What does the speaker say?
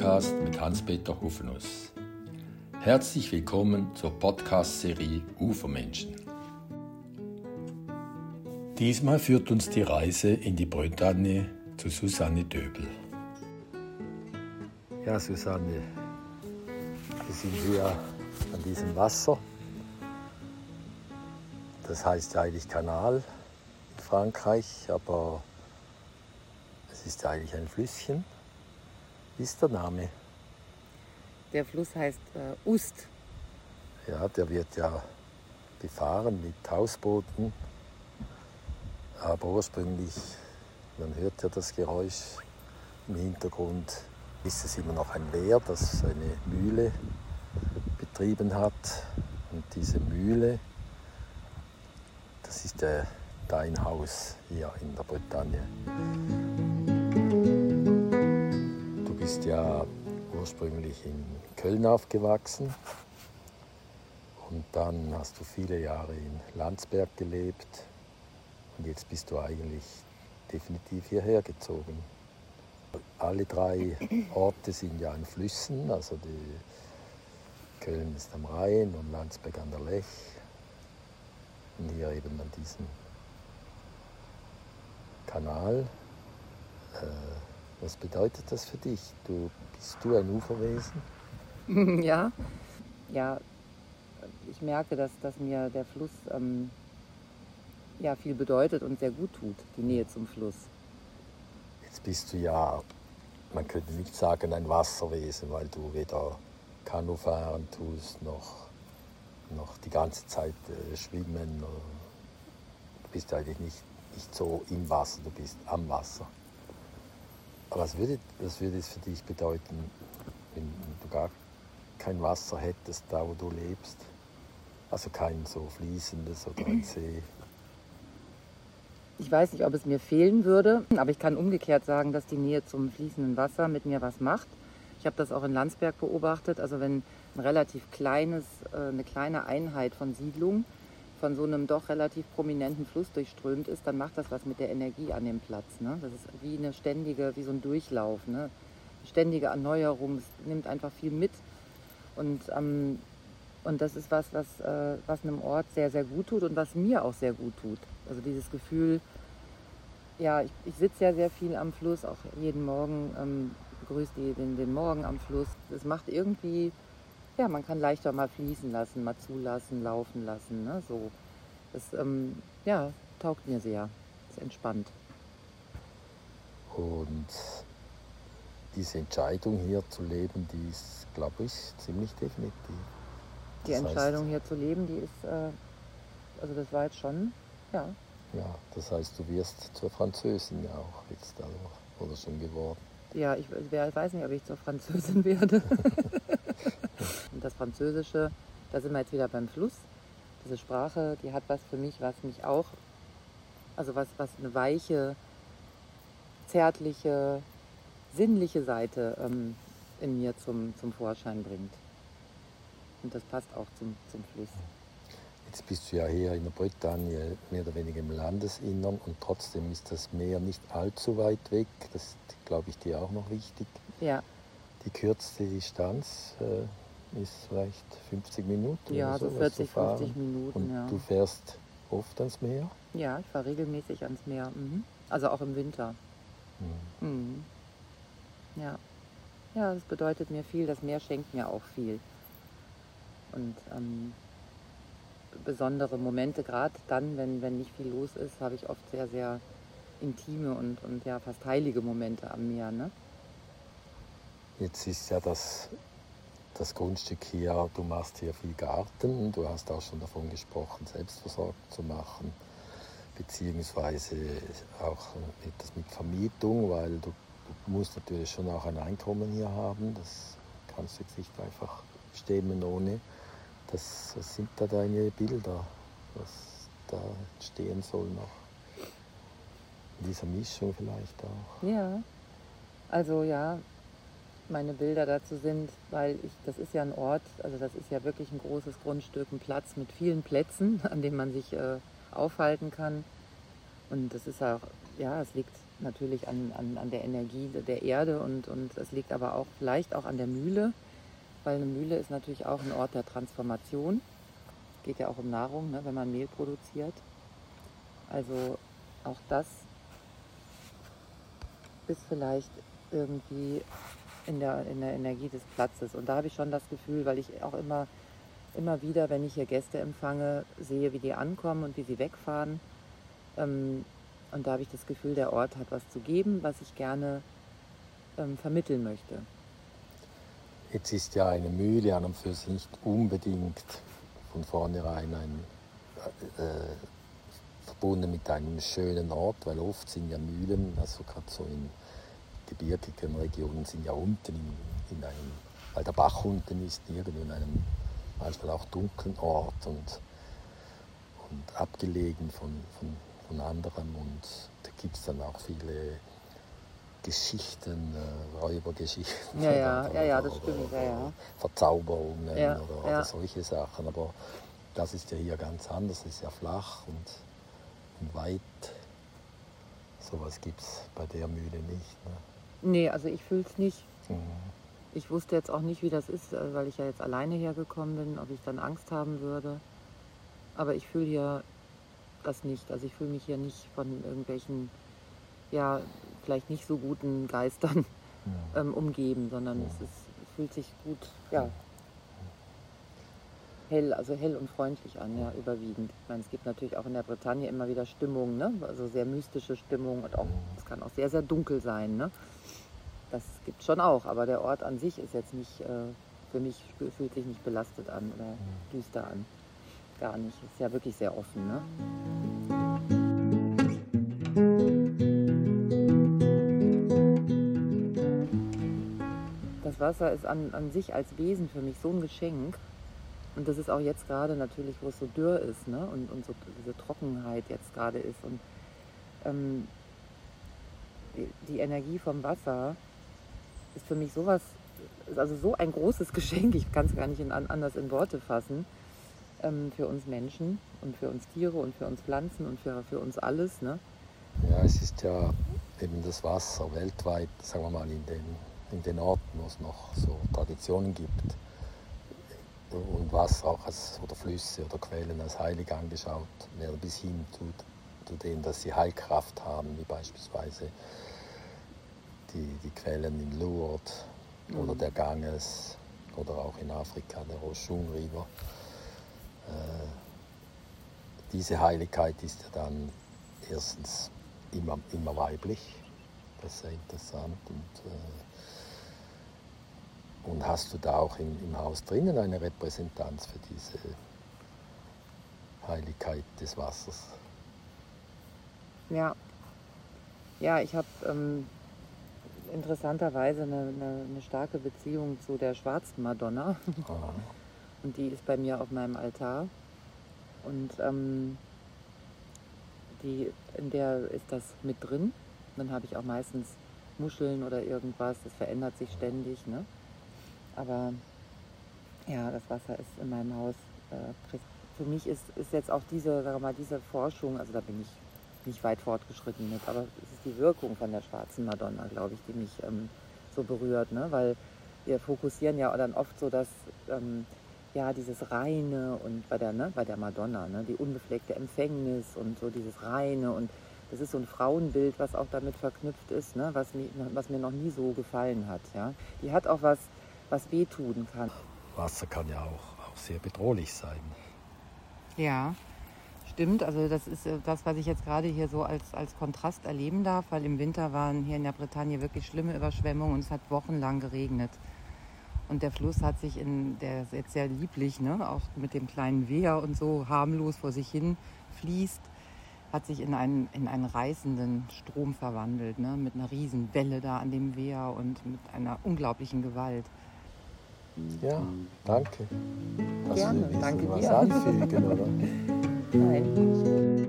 Podcast mit Hans-Peter Hufenuss. Herzlich willkommen zur Podcast-Serie Ufermenschen. Diesmal führt uns die Reise in die Bretagne zu Susanne Döbel. Ja, Susanne, wir sind hier an diesem Wasser. Das heißt ja eigentlich Kanal in Frankreich, aber es ist ja eigentlich ein Flüsschen. Wie ist der Name? Der Fluss heißt Oust. Ja, der wird ja befahren mit Hausbooten. Aber ursprünglich, man hört ja das Geräusch im Hintergrund, ist es immer noch ein Wehr, das eine Mühle betrieben hat. Und diese Mühle, das ist dein Haus hier in der Bretagne. Du bist ja ursprünglich in Köln aufgewachsen und dann hast du viele Jahre in Landsberg gelebt und jetzt bist du eigentlich definitiv hierher gezogen. Alle drei Orte sind ja an Flüssen, also Köln ist am Rhein und Landsberg an der Lech und hier eben an diesem Kanal. Was bedeutet das für dich? Bist du ein Uferwesen? Ja, ich merke, dass mir der Fluss viel bedeutet und sehr gut tut, die Nähe zum Fluss. Jetzt bist du ja, man könnte nicht sagen ein Wasserwesen, weil du weder Kanu fahren tust, noch die ganze Zeit schwimmen. Du bist eigentlich nicht so im Wasser, du bist am Wasser. Aber was würde es für dich bedeuten, wenn du gar kein Wasser hättest, da wo du lebst? Also kein so fließendes oder ein See? Ich weiß nicht, ob es mir fehlen würde, aber ich kann umgekehrt sagen, dass die Nähe zum fließenden Wasser mit mir was macht. Ich habe das auch in Landsberg beobachtet. Also wenn ein relativ eine kleine Einheit von Siedlung von so einem doch relativ prominenten Fluss durchströmt ist, dann macht das was mit der Energie an dem Platz. Ne? Das ist wie so ein Durchlauf, ne? Ständige Erneuerung, es nimmt einfach viel mit. Und das ist was einem Ort sehr, sehr gut tut und was mir auch sehr gut tut. Also dieses Gefühl, ja, ich sitze ja sehr viel am Fluss, auch jeden Morgen, begrüße den Morgen am Fluss. Das macht irgendwie, ja, man kann leichter mal fließen lassen, mal zulassen, laufen lassen. Ne? So. Das taugt mir sehr, ist entspannt. Und diese Entscheidung hier zu leben, die ist, glaube ich, ziemlich definitiv. Die Entscheidung hier zu leben, die ist, also das war jetzt schon, ja. Ja, das heißt, du wirst zur Französin ja auch jetzt oder schon geworden. Ja, ich weiß nicht, ob ich zur Französin werde. Und das Französische, da sind wir jetzt wieder beim Fluss. Diese Sprache, die hat was für mich, was mich auch, also was eine weiche, zärtliche, sinnliche Seite in mir zum Vorschein bringt. Und das passt auch zum Fluss. Jetzt bist du ja hier in der Bretagne mehr oder weniger im Landesinnern und trotzdem ist das Meer nicht allzu weit weg. Das ist, glaube ich, dir auch noch wichtig. Ja. Die kürzeste Distanz ist vielleicht 50 Minuten. Ja, oder so 40, 50 Minuten. Und ja. du fährst oft ans Meer? Ja, ich fahre regelmäßig ans Meer. Mhm. Also auch im Winter. Mhm. Ja. Ja, das bedeutet mir viel. Das Meer schenkt mir auch viel. Und besondere Momente, gerade dann, wenn nicht viel los ist, habe ich oft sehr, sehr intime und ja, fast heilige Momente am Meer. Ne? Jetzt ist ja das Grundstück hier, du machst hier viel Garten, du hast auch schon davon gesprochen, selbstversorgt zu machen, beziehungsweise auch etwas mit Vermietung, weil du musst natürlich schon auch ein Einkommen hier haben, das kannst du jetzt nicht einfach stemmen ohne. Was sind da deine Bilder, was da entstehen soll noch? In dieser Mischung vielleicht auch. Ja, also ja, meine Bilder dazu sind, weil das ist ja ein Ort, also das ist ja wirklich ein großes Grundstück, ein Platz mit vielen Plätzen, an denen man sich aufhalten kann. Und das ist auch, ja, es liegt natürlich an der Energie der Erde und es liegt aber auch vielleicht auch an der Mühle, weil eine Mühle ist natürlich auch ein Ort der Transformation. Geht ja auch um Nahrung, ne, wenn man Mehl produziert. Also auch das ist vielleicht irgendwie in der Energie des Platzes. Und da habe ich schon das Gefühl, weil ich auch immer wieder, wenn ich hier Gäste empfange, sehe, wie die ankommen und wie sie wegfahren. Und da habe ich das Gefühl, der Ort hat was zu geben, was ich gerne vermitteln möchte. Jetzt ist ja eine Mühle an und für sich nicht unbedingt von vornherein verbunden mit einem schönen Ort, weil oft sind ja Mühlen, also gerade so in gebirgigen Regionen, sind ja unten in einem, weil der Bach unten ist, irgendwo in einem manchmal auch dunklen Ort und abgelegen von anderem, und da gibt es dann auch viele Geschichten, Räubergeschichten, ja, das stimmt, oder Verzauberungen oder ja. solche Sachen. Aber das ist ja hier ganz anders, es ist ja flach und weit. Sowas gibt es bei der Mühle nicht. Ne? Nee, also ich fühle es nicht. Mhm. Ich wusste jetzt auch nicht, wie das ist, weil ich ja jetzt alleine hergekommen bin, ob ich dann Angst haben würde. Aber ich fühle hier das nicht. Also ich fühle mich hier nicht von irgendwelchen, ja, vielleicht nicht so guten Geistern umgeben, sondern es fühlt sich gut, ja, hell und freundlich an, ja, überwiegend. Ich meine, es gibt natürlich auch in der Bretagne immer wieder Stimmungen, ne? Also sehr mystische Stimmung, und auch, es kann auch sehr, sehr dunkel sein, ne? Das gibt schon auch, aber der Ort an sich ist jetzt nicht, für mich fühlt sich nicht belastet an oder düster an. Gar nicht. Ist ja wirklich sehr offen, ne? Das Wasser ist an sich als Wesen für mich so ein Geschenk. Und das ist auch jetzt gerade natürlich, wo es so dürr ist, ne? Und so diese Trockenheit jetzt gerade ist. Und die Energie vom Wasser ist für mich sowas, also so ein großes Geschenk, ich kann es gar nicht anders in Worte fassen, für uns Menschen und für uns Tiere und für uns Pflanzen und für uns alles, ne? Ja, es ist ja eben das Wasser weltweit, sagen wir mal, in den Orten, wo es noch so Traditionen gibt und Wasser auch oder Flüsse oder Quellen als heilig angeschaut werden, bis hin zu denen, dass sie Heilkraft haben, wie beispielsweise die Quellen in Lourdes oder der Ganges oder auch in Afrika der Oshun River. Diese Heiligkeit ist ja dann erstens immer weiblich, das ist sehr interessant. Und hast du da auch im Haus drinnen eine Repräsentanz für diese Heiligkeit des Wassers? Ja, ich habe interessanterweise eine starke Beziehung zu der schwarzen Madonna. Und die ist bei mir auf meinem Altar. Und in der ist das mit drin. Dann habe ich auch meistens Muscheln oder irgendwas. Das verändert sich ständig, ne? Aber ja, das Wasser ist in meinem Haus. Für mich ist jetzt auch diese Forschung, also da bin ich nicht weit fortgeschritten mit, aber es ist die Wirkung von der schwarzen Madonna, glaube ich, die mich so berührt, ne? Weil wir fokussieren ja dann oft so, dass dieses Reine und bei der Madonna, ne, die unbefleckte Empfängnis und so dieses Reine, und das ist so ein Frauenbild, was auch damit verknüpft ist, ne, was mir noch nie so gefallen hat. Ja. Die hat auch was wehtun kann. Wasser kann ja auch sehr bedrohlich sein. Ja, stimmt. Also das ist das, was ich jetzt gerade hier so als Kontrast erleben darf, weil im Winter waren hier in der Bretagne wirklich schlimme Überschwemmungen und es hat wochenlang geregnet. Und der Fluss hat sich der ist jetzt sehr lieblich, ne, auch mit dem kleinen Wehr und so harmlos vor sich hin fließt, hat sich in einen reißenden Strom verwandelt, ne, mit einer riesen Welle da an dem Wehr und mit einer unglaublichen Gewalt. Ja, danke. Gerne, danke was dir. anfügen, oder? Nein.